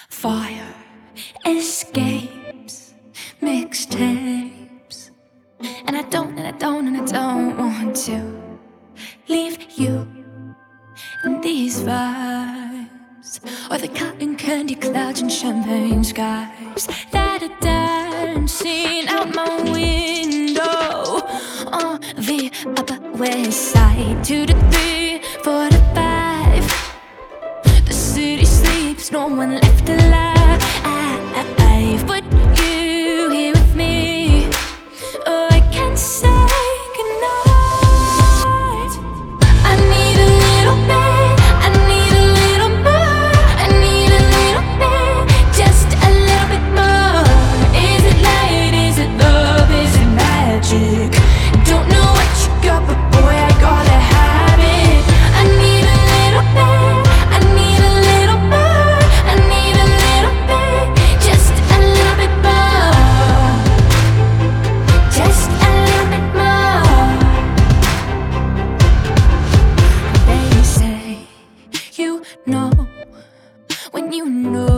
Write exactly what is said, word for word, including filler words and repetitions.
Fire escapes, mixtapes. And I don't, and I don't, and I don't want to leave you in these vibes, or the cotton candy clouds and champagne skies that are dancing out my window on the Upper West Side. Two to three, four to five. The city sleeps, no one left alive. But you here with me, oh, I can't say goodnight. I need a little bit, I need a little more, I need a little bit, just a little bit more. Is it light, is it love, is it magic? Don't know what you got, but boy, I gotta have it. I need a little bit, I need a little more, I need a little bit, just a little bit more, just a little bit more. They say you know when you know